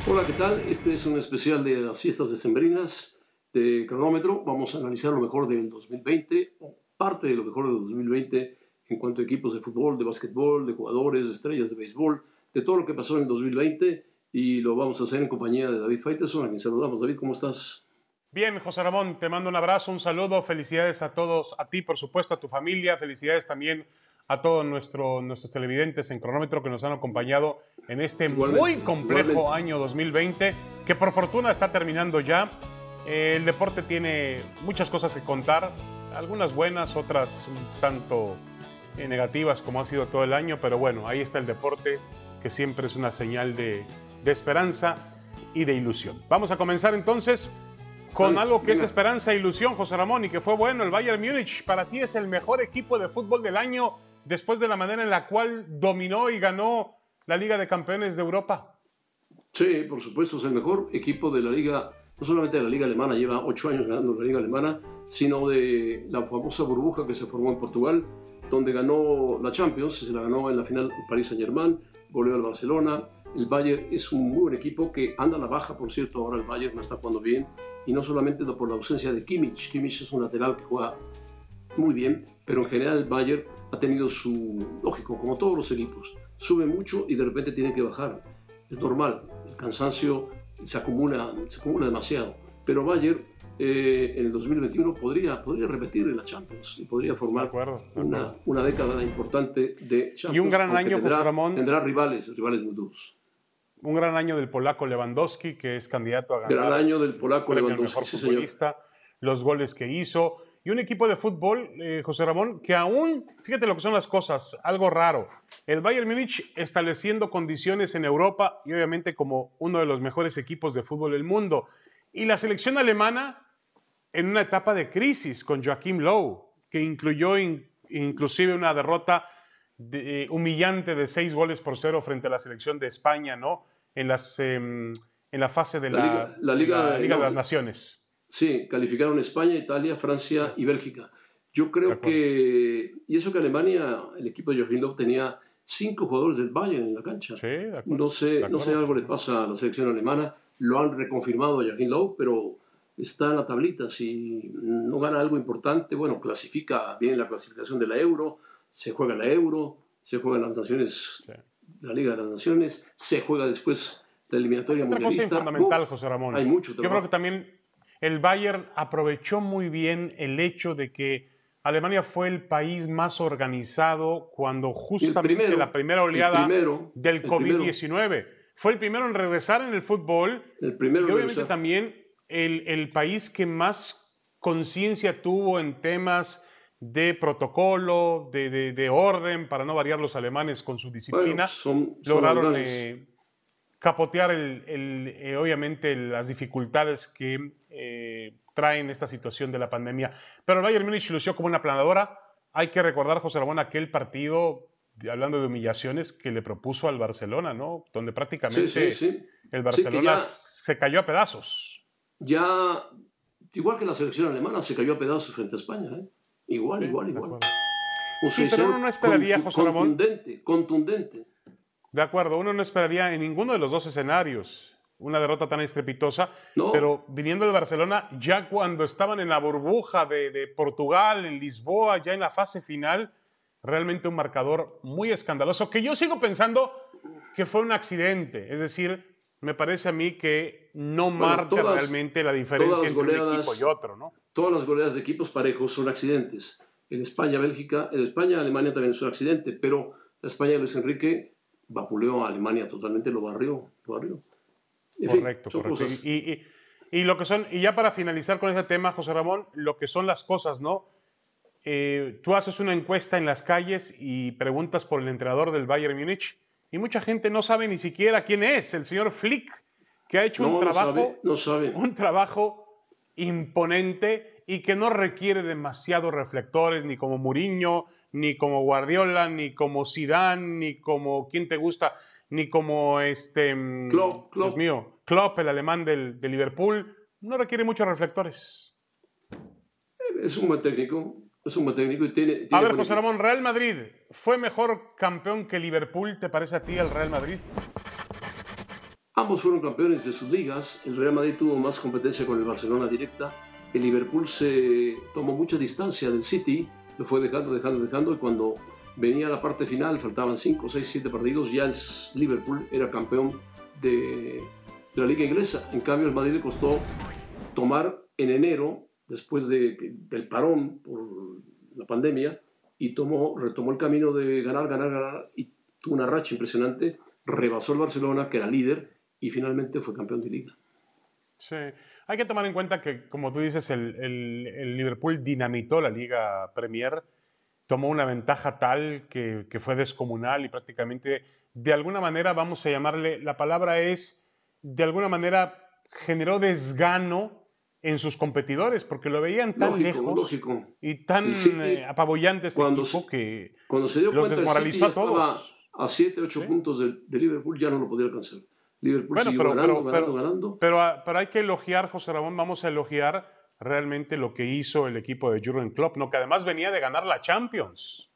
Hola, ¿qué tal? Este es un especial de las fiestas decembrinas de Cronómetro. Vamos a analizar lo mejor del 2020, o parte de lo mejor del 2020 en cuanto a equipos de fútbol, de básquetbol, de jugadores, de estrellas de béisbol, de todo lo que pasó en el 2020, y lo vamos a hacer en compañía de David Faitelson, a quien saludamos. David, ¿cómo estás? Bien, José Ramón, te mando un abrazo, un saludo, felicidades a todos, a ti, por supuesto, a tu familia, felicidades también a todos nuestros televidentes en Cronómetro que nos han acompañado en este muy complejo año 2020, que por fortuna está terminando ya. El deporte tiene muchas cosas que contar, algunas buenas, otras un tanto negativas como ha sido todo el año, pero bueno, ahí está el deporte, que siempre es una señal de esperanza y de ilusión. Vamos a comenzar entonces con algo que es esperanza e ilusión, José Ramón, y que fue bueno. El Bayern Múnich para ti es el mejor equipo de fútbol del año después de la manera en la cual dominó y ganó la Liga de Campeones de Europa. Sí, por supuesto, es el mejor equipo de la Liga, no solamente de la Liga Alemana, lleva 8 años ganando la Liga Alemana, sino de la famosa burbuja que se formó en Portugal, donde ganó la Champions, se la ganó en la final el Paris Saint-Germain, goleó al Barcelona. El Bayern es un muy buen equipo que anda a la baja, por cierto, ahora el Bayern no está jugando bien, y no solamente por la ausencia de Kimmich. Kimmich es un lateral que juega muy bien, pero en general el Bayern ha tenido su, lógico, como todos los equipos, sube mucho y de repente tiene que bajar. Es normal, el cansancio se acumula demasiado, pero Bayern en el 2021 podría repetir en la Champions y podría formar una década importante de Champions. Y un gran año, José Ramón. Tendrá rivales muy duros. Un gran año del polaco Lewandowski, que es candidato a ganar. Gran año del polaco Lewandowski, el mejor futbolista, los goles que hizo. Y un equipo de fútbol, José Ramón, que aún, fíjate lo que son las cosas, algo raro. El Bayern Múnich estableciendo condiciones en Europa y obviamente como uno de los mejores equipos de fútbol del mundo. Y la selección alemana en una etapa de crisis con Joachim Löw, que incluyó inclusive una derrota humillante de 6-0 frente a la selección de España, ¿no? En la fase de la Liga de las Naciones. Sí, calificaron España, Italia, Francia y Bélgica. Yo creo que, y eso que Alemania, el equipo de Joachim Löw tenía 5 jugadores del Bayern en la cancha. Sí, de acuerdo. No sé, algo le pasa a la selección alemana, lo han reconfirmado a Joachim Löw, pero está en la tablita. Si no gana algo importante, bueno, clasifica bien la clasificación de la Euro, se juega la Euro, se juegan las naciones, la Liga de las Naciones, se juega después la eliminatoria mundialista. Otra cosa fundamental, José Ramón. Hay mucho trabajo. Yo creo que también el Bayern aprovechó muy bien el hecho de que Alemania fue el país más organizado cuando justamente la primera oleada del COVID-19. Fue el primero en regresar en el fútbol y obviamente también el país que más conciencia tuvo en temas de protocolo, de orden, para no variar los alemanes con su disciplina. Bueno, lograron capotear obviamente las dificultades que traen esta situación de la pandemia. Pero el Bayern Múnich lució como una planadora. Hay que recordar, José Ramón, aquel partido, hablando de humillaciones, que le propuso al Barcelona, ¿no? Donde prácticamente el Barcelona se cayó a pedazos. Ya, igual que la selección alemana, se cayó a pedazos frente a España, ¿eh? Igual. Sí, pero uno no esperaría, José Ramón. Contundente. De acuerdo, uno no esperaría en ninguno de los dos escenarios una derrota tan estrepitosa, pero viniendo del Barcelona, ya cuando estaban en la burbuja de Portugal, en Lisboa, ya en la fase final, realmente un marcador muy escandaloso, que yo sigo pensando que fue un accidente. Es decir, me parece a mí que no marca realmente la diferencia entre un equipo y otro, ¿no? Todas las goleadas de equipos parejos son accidentes. El España-Alemania también es un accidente, pero la España de Luis Enrique vapuleó a Alemania totalmente, lo barrió. Correcto. Y lo que son, y ya para finalizar con ese tema, José Ramón, lo que son las cosas, ¿no? Tú haces una encuesta en las calles y preguntas por el entrenador del Bayern Múnich y mucha gente no sabe ni siquiera quién es, el señor Flick, que ha hecho un trabajo imponente y que no requiere demasiados reflectores, ni como Mourinho, ni como Guardiola, ni como Zidane, ni como ¿quién te gusta? Ni como Klopp. Dios mío, Klopp, el alemán del Liverpool. No requiere muchos reflectores. Es un buen técnico. Y tiene a ver, José Ramón, Real Madrid, ¿fue mejor campeón que Liverpool, te parece a ti, el Real Madrid? Ambos fueron campeones de sus ligas. El Real Madrid tuvo más competencia con el Barcelona directa. El Liverpool se tomó mucha distancia del City, lo fue dejando, y cuando venía la parte final, faltaban 5, 6, 7 partidos, ya el Liverpool era campeón de la liga inglesa. En cambio, el Madrid le costó tomar en enero, después del parón por la pandemia, y retomó el camino de ganar, y tuvo una racha impresionante, rebasó el Barcelona, que era líder, y finalmente fue campeón de liga. Sí, hay que tomar en cuenta que, como tú dices, el Liverpool dinamitó la Liga Premier, tomó una ventaja tal que fue descomunal y prácticamente, de alguna manera, vamos a llamarle, la palabra es, de alguna manera, generó desgano en sus competidores, porque lo veían tan lejos y tan apabullante este equipo que cuando se dio los cuenta, desmoralizó el City a todos. A 7, 8 puntos de Liverpool, ya no lo podía alcanzar. Liverpool siguió ganando. Pero hay que elogiar, José Ramón, vamos a elogiar realmente lo que hizo el equipo de Jürgen Klopp, ¿no? Que además venía de ganar la Champions,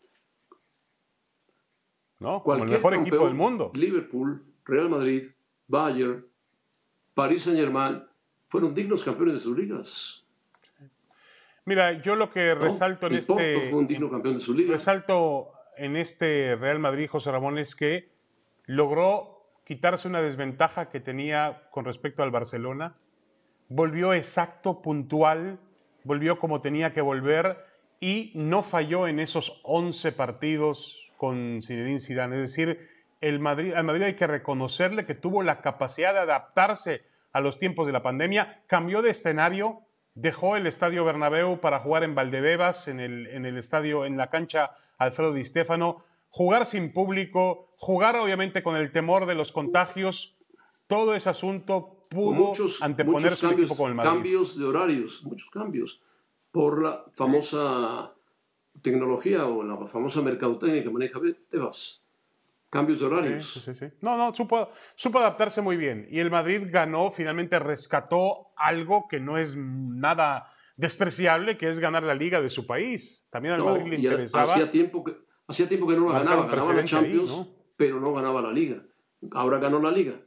¿no? Como el mejor equipo del mundo. Liverpool, Real Madrid, Bayern, Paris Saint-Germain fueron dignos campeones de sus ligas. Mira, yo lo que resalto en Porto fue un digno campeón de su liga. Resalto en este Real Madrid, José Ramón, es que logró quitarse una desventaja que tenía con respecto al Barcelona, volvió exacto, puntual, volvió como tenía que volver y no falló en esos 11 partidos con Zinedine Zidane. Es decir, al Madrid hay que reconocerle que tuvo la capacidad de adaptarse a los tiempos de la pandemia, cambió de escenario, dejó el Estadio Bernabéu para jugar en Valdebebas, en el estadio, en la cancha Alfredo Di Stéfano, jugar sin público, jugar obviamente con el temor de los contagios, todo ese asunto pudo anteponer su equipo con el Madrid. Cambios de horarios, muchos cambios, por la famosa tecnología o la famosa mercadotecnia que maneja Tebas. Cambios de horarios. Sí. No, supo adaptarse muy bien. Y el Madrid ganó, finalmente rescató algo que no es nada despreciable, que es ganar la Liga de su país. También al Madrid le interesaba. Hacía tiempo que no la ganaba la Champions, ahí, ¿no? Pero no ganaba la Liga. Ahora ganó la Liga.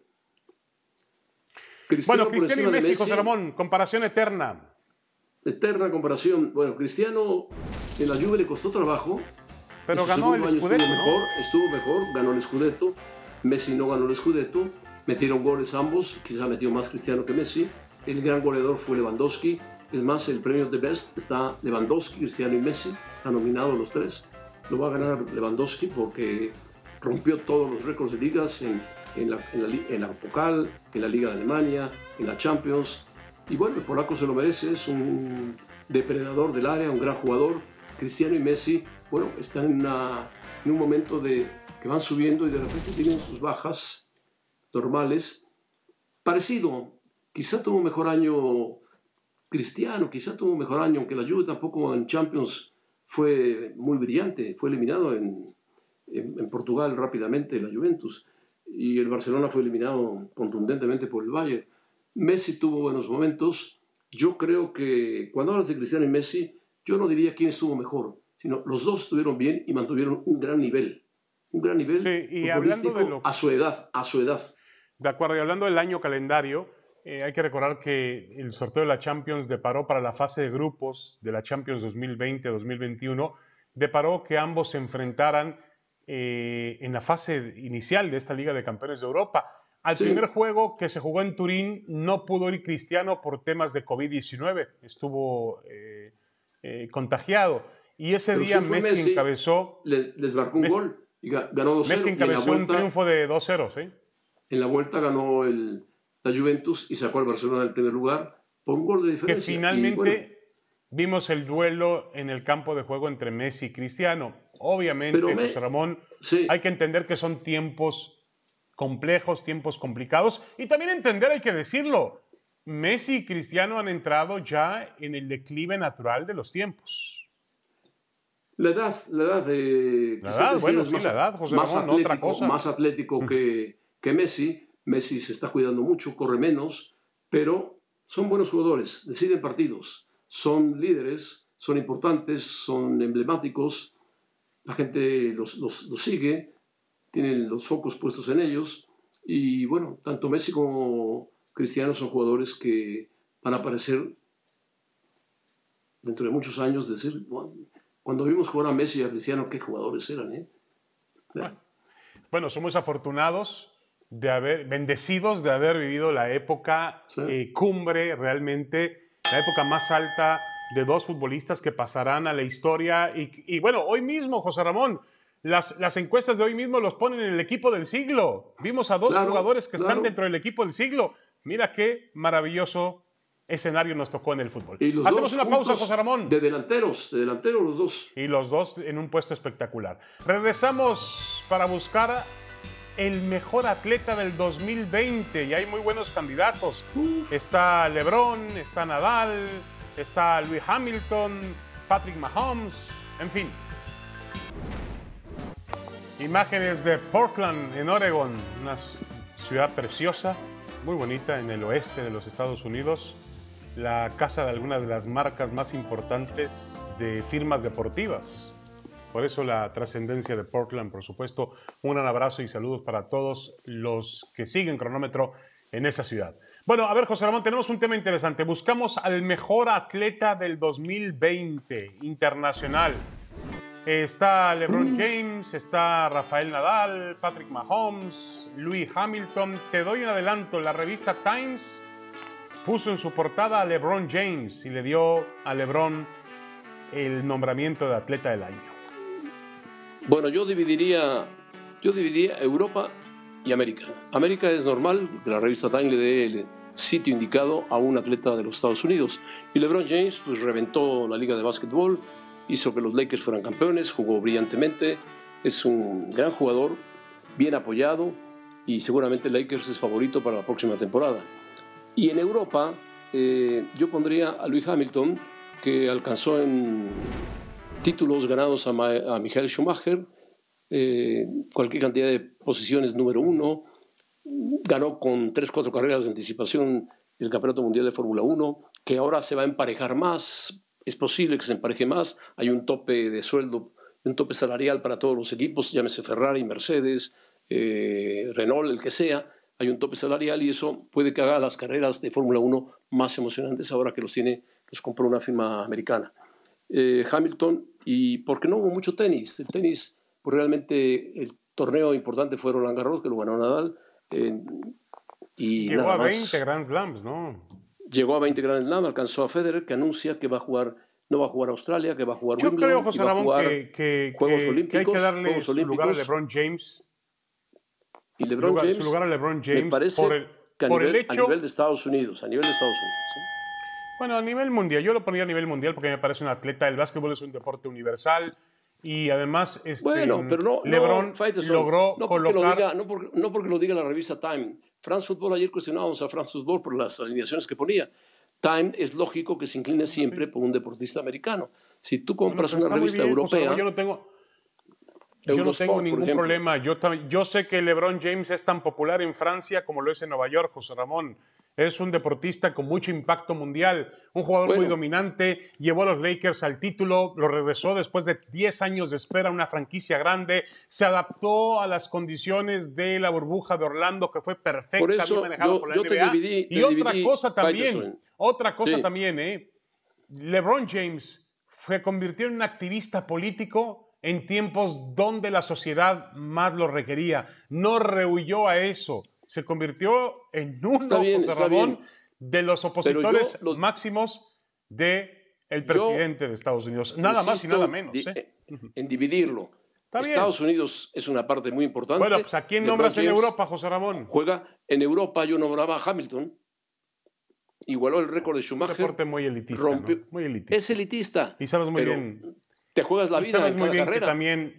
Cristiano y Messi, José Ramón, comparación eterna. Eterna comparación. Bueno, Cristiano en la Juve le costó trabajo. Pero ganó el Scudetto, estuvo mejor, ganó el Scudetto. Messi no ganó el Scudetto. Metieron goles ambos, quizá metió más Cristiano que Messi. El gran goleador fue Lewandowski. Es más, el premio de Best está Lewandowski, Cristiano y Messi. Han nominado los tres. Lo va a ganar Lewandowski porque rompió todos los récords de ligas en la Pokal, en la Liga de Alemania, en la Champions. Y bueno, el polaco se lo merece, es un depredador del área, un gran jugador. Cristiano y Messi, bueno, están en un momento que van subiendo y de repente tienen sus bajas normales. Parecido, quizá tuvo un mejor año Cristiano, quizá tuvo un mejor año, aunque la Juve tampoco en Champions fue muy brillante, fue eliminado en Portugal rápidamente la Juventus y el Barcelona fue eliminado contundentemente por el Bayern. Messi tuvo buenos momentos. Yo creo que cuando hablas de Cristiano y Messi, yo no diría quién estuvo mejor, sino los dos estuvieron bien y mantuvieron un gran nivel. Un gran nivel y hablando de a su edad. De acuerdo, y hablando del año calendario, hay que recordar que el sorteo de la Champions deparó para la fase de grupos de la Champions 2020-2021, deparó que ambos se enfrentaran en la fase inicial de esta Liga de Campeones de Europa. Al primer juego que se jugó en Turín no pudo ir Cristiano por temas de COVID-19, estuvo contagiado. Y ese día Messi encabezó... Les marcó un gol y ganó 2-0. Messi encabezó un triunfo de 2-0, ¿sí? En la vuelta ganó la Juventus y sacó al Barcelona del primer lugar por un gol de diferencia. Que finalmente vimos el duelo en el campo de juego entre Messi y Cristiano. Obviamente, José Ramón, hay que entender que son tiempos complejos, tiempos complicados, y también entender, hay que decirlo, Messi y Cristiano han entrado ya en el declive natural de los tiempos. La edad, José Ramón, no otra cosa. Más atlético que Messi. Messi se está cuidando mucho, corre menos, pero son buenos jugadores, deciden partidos, son líderes, son importantes, son emblemáticos, la gente los sigue, tienen los focos puestos en ellos Y bueno, tanto Messi como Cristiano son jugadores que van a aparecer dentro de muchos años. Decir, bueno, cuando vimos jugar a Messi y a Cristiano, qué jugadores eran, ¿eh? Bueno, somos afortunados bendecidos de haber vivido la época cumbre, realmente, la época más alta de dos futbolistas que pasarán a la historia. Y bueno, hoy mismo, José Ramón, las encuestas de hoy mismo los ponen en el equipo del siglo. Vimos a dos jugadores que están dentro del equipo del siglo. Mira qué maravilloso escenario nos tocó en el fútbol. Hacemos una pausa, José Ramón. De delanteros los dos. Y los dos en un puesto espectacular. Regresamos para buscar el mejor atleta del 2020 y hay muy buenos candidatos. Está LeBron, está Nadal, está Lewis Hamilton, Patrick Mahomes, en fin. Imágenes de Portland, en Oregon, una ciudad preciosa, muy bonita en el oeste de los Estados Unidos, la casa de algunas de las marcas más importantes de firmas deportivas. Por eso la trascendencia de Portland, por supuesto. Un gran abrazo y saludos para todos los que siguen Cronómetro en esa ciudad. Bueno, a ver, José Ramón, tenemos un tema interesante. Buscamos al mejor atleta del 2020 internacional. Está LeBron James, está Rafael Nadal, Patrick Mahomes, Lewis Hamilton. Te doy un adelanto. La revista Times puso en su portada a LeBron James y le dio a LeBron el nombramiento de atleta del año. Bueno, yo dividiría Europa y América. América es normal que la revista Time le dé el sitio indicado a un atleta de los Estados Unidos. Y LeBron James pues reventó la liga de básquetbol, hizo que los Lakers fueran campeones, jugó brillantemente, es un gran jugador, bien apoyado y seguramente Lakers es favorito para la próxima temporada. Y en Europa yo pondría a Lewis Hamilton, que alcanzó en títulos ganados a Michael Schumacher, cualquier cantidad de posiciones número 1, ganó con 3-4 carreras de anticipación el Campeonato Mundial de Fórmula 1, que ahora se va a emparejar más, es posible que se empareje más, hay un tope de sueldo, un tope salarial para todos los equipos, llámese Ferrari, Mercedes, Renault, el que sea, hay un tope salarial y eso puede que haga las carreras de Fórmula 1 más emocionantes ahora que los compró una firma americana. Hamilton, y porque no hubo mucho tenis. El tenis, pues realmente el torneo importante fue Roland Garros, que lo ganó Nadal. Y llegó nada a más. 20 Grand Slams, ¿no? Llegó a 20 Grand Slams, alcanzó a Federer, que anuncia que no va a jugar Australia, que va a jugar Yo Wimbledon. creo, José Ramón, que hay que darle su lugar a LeBron James. Y LeBron James, su lugar a LeBron James me parece que a nivel de Estados Unidos, ¿sí? Bueno, a nivel mundial, yo lo ponía a nivel mundial porque me parece un atleta. El básquetbol es un deporte universal y además bueno, pero LeBron logró colocar... No porque lo diga la revista Time. France Football, ayer cuestionábamos a France Football por las alineaciones que ponía. Time es lógico que se incline siempre por un deportista americano. Si tú compras una revista europea... Yo no tengo ningún problema. Yo sé que LeBron James es tan popular en Francia como lo es en Nueva York, José Ramón. Es un deportista con mucho impacto mundial, un jugador muy dominante, llevó a los Lakers al título, lo regresó después de 10 años de espera a una franquicia grande, se adaptó a las condiciones de la burbuja de Orlando, que fue perfectamente manejado por la NBA. Otra cosa también, LeBron James se convirtió en un activista político en tiempos donde la sociedad más lo requería. No rehuyó a eso. Se convirtió en uno, José Ramón, de los opositores máximos del presidente de Estados Unidos. Nada más y nada menos. En dividirlo. Estados Unidos es una parte muy importante. Bueno, pues ¿a quién nombras en Europa, José Ramón? Juega en Europa, yo nombraba a Hamilton. Igualó el récord de Schumacher. Un deporte muy elitista, rompió, ¿no? Muy elitista. Es elitista. Y sabes muy bien... Te juegas la vida en cada carrera.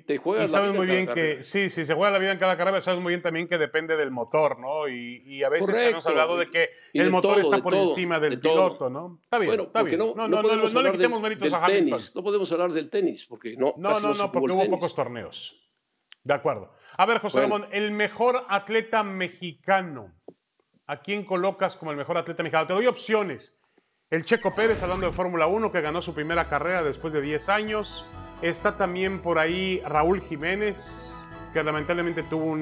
Sí, se juega la vida en cada carrera, sabes muy bien también que depende del motor, ¿no? Y a veces hemos hablado de que el motor está por encima del piloto, ¿no? Está bien, está bien. No le quitemos méritos a Hamilton. No podemos hablar del tenis, porque porque hubo pocos torneos. De acuerdo. A ver, José Ramón, el mejor atleta mexicano. ¿A quién colocas como el mejor atleta mexicano? Te doy opciones. El Checo Pérez, hablando de Fórmula 1, que ganó su primera carrera después de 10 años. Está también por ahí Raúl Jiménez, que lamentablemente tuvo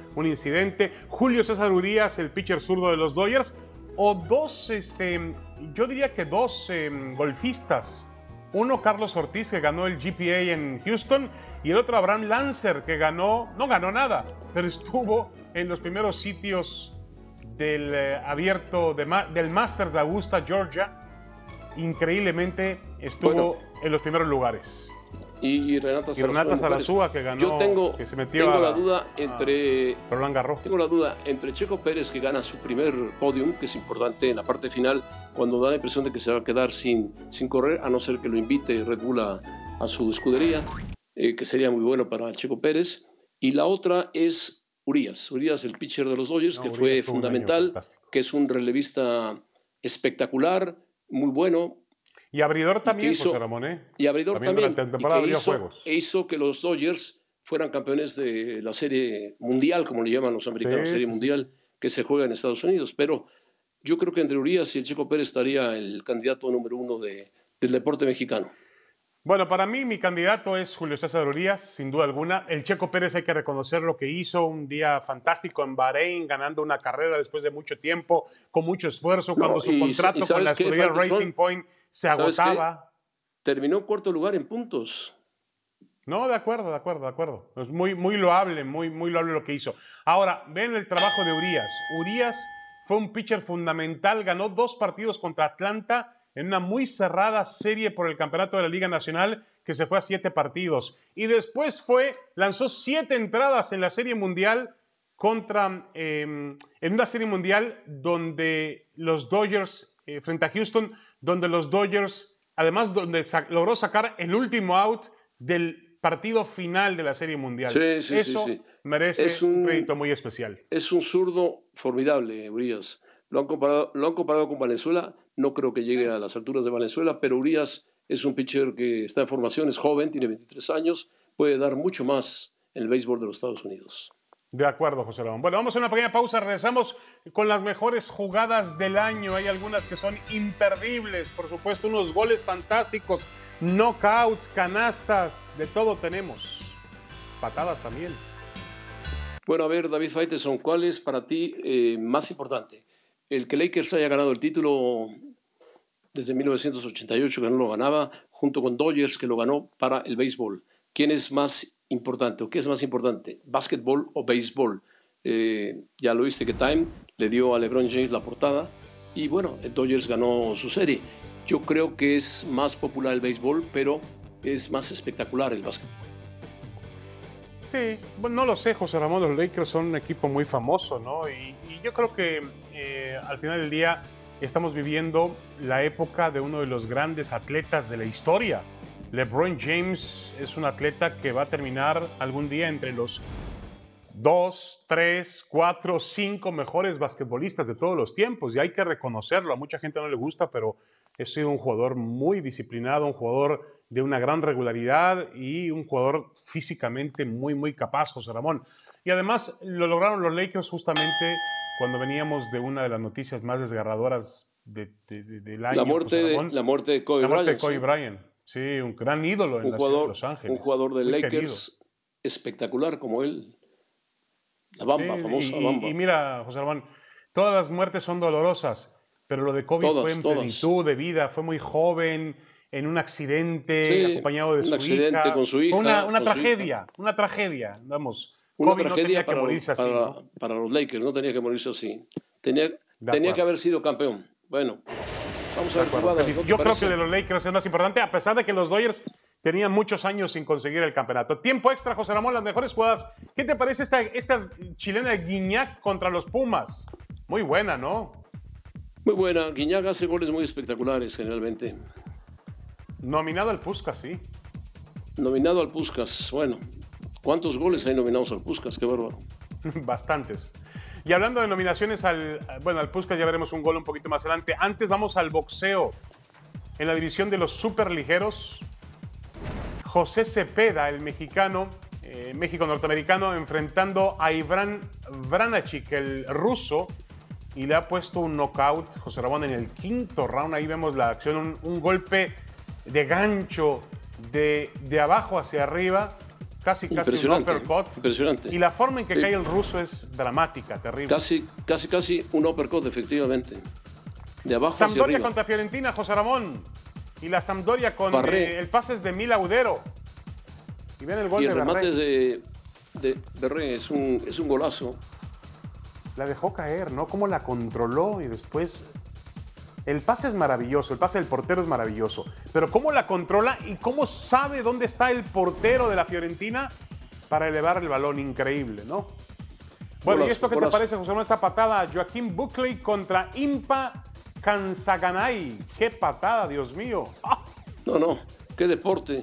un incidente. Julio César Urías, el pitcher zurdo de los Dodgers, o dos, yo diría que dos golfistas. Uno, Carlos Ortiz, que ganó el GPA en Houston, y el otro, Abraham Lancer, que no ganó nada, pero estuvo en los primeros sitios del abierto del Masters de Augusta, Georgia. Increíblemente estuvo en los primeros lugares. Y Renata Zarazúa, que ganó. Yo tengo la duda entre Roland Garros. Tengo la duda entre Checo Pérez, que gana su primer podium, que es importante en la parte final, cuando da la impresión de que se va a quedar sin correr, a no ser que lo invite Red Bull a su escudería, que sería muy bueno para Checo Pérez. Y la otra es Urías, el pitcher de los Dodgers, que fue fundamental, que es un relevista espectacular, muy bueno. Y abridor también, José Ramón. Y abridor también. Y hizo que los Dodgers fueran campeones de la Serie Mundial, como le llaman los americanos, Serie Mundial, que se juega en Estados Unidos. Pero yo creo que entre Urías y el Checo Pérez estaría el candidato número uno del deporte mexicano. Bueno, para mí mi candidato es Julio César Urías, sin duda alguna. El Checo Pérez hay que reconocer lo que hizo, un día fantástico en Bahrein, ganando una carrera después de mucho tiempo, con mucho esfuerzo, cuando su contrato con la escudería Racing Point se agotaba. Terminó en cuarto lugar en puntos. No, de acuerdo. Es muy loable, muy loable lo que hizo. Ahora, ven el trabajo de Urías. Urías fue un pitcher fundamental, ganó 2 partidos contra Atlanta en una muy cerrada serie por el campeonato de la Liga Nacional, que se fue a 7 partidos. Y después lanzó 7 entradas en la Serie Mundial en una Serie Mundial donde los Dodgers, frente a Houston, donde los Dodgers, además donde logró sacar el último out del partido final de la Serie Mundial. Eso merece un crédito muy especial. Es un zurdo formidable, Urías. Lo han comparado con Valenzuela. No creo que llegue a las alturas de Valenzuela, pero Urías es un pitcher que está en formación, es joven, tiene 23 años, puede dar mucho más en el béisbol de los Estados Unidos. De acuerdo, José Ramón. Bueno, vamos a una pequeña pausa, regresamos con las mejores jugadas del año. Hay algunas que son imperdibles, por supuesto, unos goles fantásticos, knockouts, canastas, de todo tenemos. Patadas también. Bueno, a ver, David Faitelson, ¿cuál es para ti más importante? El que Lakers haya ganado el título desde 1988, que no lo ganaba, junto con Dodgers, que lo ganó para el béisbol. ¿Quién es más importante o qué es más importante? ¿Básquetbol o béisbol? Ya lo viste que Time le dio a LeBron James la portada y bueno, el Dodgers ganó su serie. Yo creo que es más popular el béisbol, pero es más espectacular el básquetbol. Sí, bueno, no lo sé, José Ramón, los Lakers son un equipo muy famoso, ¿no? Y yo creo que al final del día estamos viviendo la época de uno de los grandes atletas de la historia. LeBron James es un atleta que va a terminar algún día entre los 2, 3, 4, 5 mejores basquetbolistas de todos los tiempos, y hay que reconocerlo. A mucha gente no le gusta, pero ha sido un jugador muy disciplinado, un jugador de una gran regularidad y un jugador físicamente muy capaz, José Ramón. Y además lo lograron los Lakers justamente cuando veníamos de una de las noticias más desgarradoras del año. La muerte de Kobe Bryant. Sí, un gran ídolo en la ciudad de Los Ángeles. Un jugador de Lakers espectacular como él. La Bamba, famosa Bamba. Y mira, José Ramón, todas las muertes son dolorosas, pero lo de Kobe fue en plenitud de vida, fue muy joven, en un accidente, acompañado de su hija. Con su hija. Una tragedia, vamos. Una Kobe tragedia no tenía que morirse así. Para los Lakers, no tenía que morirse así. Tenía que haber sido campeón. Bueno, vamos a ver jugadas. Yo creo que de los Lakers es más importante, a pesar de que los Dodgers tenían muchos años sin conseguir el campeonato. Tiempo extra, José Ramón, las mejores jugadas. ¿Qué te parece esta chilena de Guiñac contra los Pumas? Muy buena, ¿no? Muy buena. Guiñac hace goles muy espectaculares generalmente. Nominado al Puskás, sí. Nominado al Puskás, bueno. ¿Cuántos goles hay nominados al Puskás? Qué bárbaro. Bastantes. Y hablando de nominaciones al Puskás, ya veremos un gol un poquito más adelante. Antes vamos al boxeo. En la división de los superligeros, José Cepeda, el mexicano, México-norteamericano, enfrentando a Iván Vranacic, el ruso, y le ha puesto un knockout, José Ramón, en el 5º round. Ahí vemos la acción, un golpe de gancho de abajo hacia arriba, casi un uppercut. Impresionante. Y la forma en que cae el ruso es dramática, terrible. Casi un uppercut, efectivamente. De abajo hacia Sampdoria arriba. contra Fiorentina, José Ramón. Y la Sampdoria con el pase es de Milaudero. Y ven el gol de Berré. Y el remate es de Berré, es un golazo. La dejó caer, ¿no? Cómo la controló y después... El pase es maravilloso, el pase del portero es maravilloso. Pero cómo la controla y cómo sabe dónde está el portero de la Fiorentina para elevar el balón. Increíble, ¿no? Bueno, ¿y esto qué te parece, José Ramón? Esta patada, Joaquín Buckley contra Impa Kansaganay. ¡Qué patada, Dios mío! ¡Ah! No, qué deporte.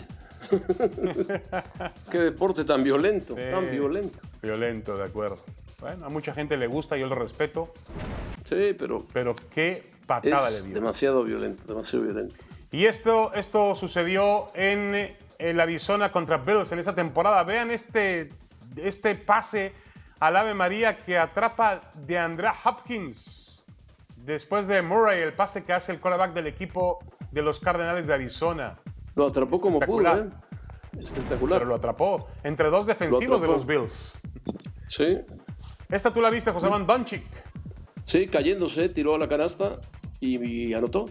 Qué deporte tan violento, tan violento. Violento, de acuerdo. Bueno, a mucha gente le gusta, yo lo respeto. Sí, pero qué patada le dio. Demasiado violento, demasiado violento. Y esto sucedió en el Arizona contra Bills en esta temporada. Vean este pase al Ave María que atrapa de Andrea Hopkins. Después de Murray, el pase que hace el quarterback del equipo de los Cardenales de Arizona. Lo atrapó como pudo, ¿eh? Espectacular. Pero lo atrapó entre dos defensivos de los Bills. Sí. Esta tú la viste, José Ramón, Doncic. Sí, cayéndose, tiró a la canasta y anotó.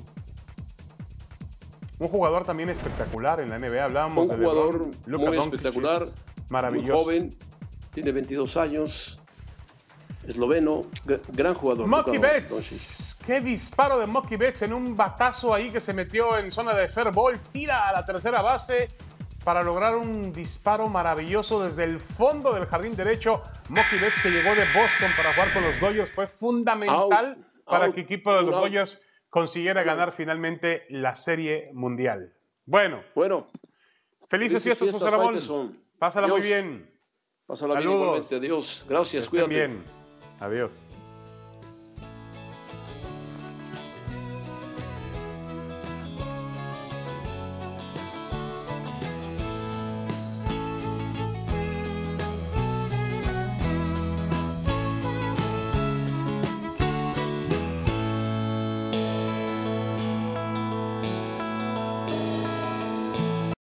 Un jugador también espectacular en la NBA. Hablábamos de jugador Luka muy Doncic, espectacular, maravilloso. muy joven, tiene 22 años, esloveno, gran jugador. Mookie Betts. Qué disparo de Mookie Betts en un batazo ahí que se metió en zona de fair ball. Tira a la tercera base para lograr un disparo maravilloso desde el fondo del jardín derecho. Mookie Betts, que llegó de Boston para jugar con los Dodgers, fue fundamental para que el equipo de los Dodgers consiguiera ganar finalmente la Serie Mundial. Bueno. Felices fiestas, José Ramón. Pásala muy bien. Pásala bien igualmente. Adiós. Gracias, cuídate. Bien. Adiós.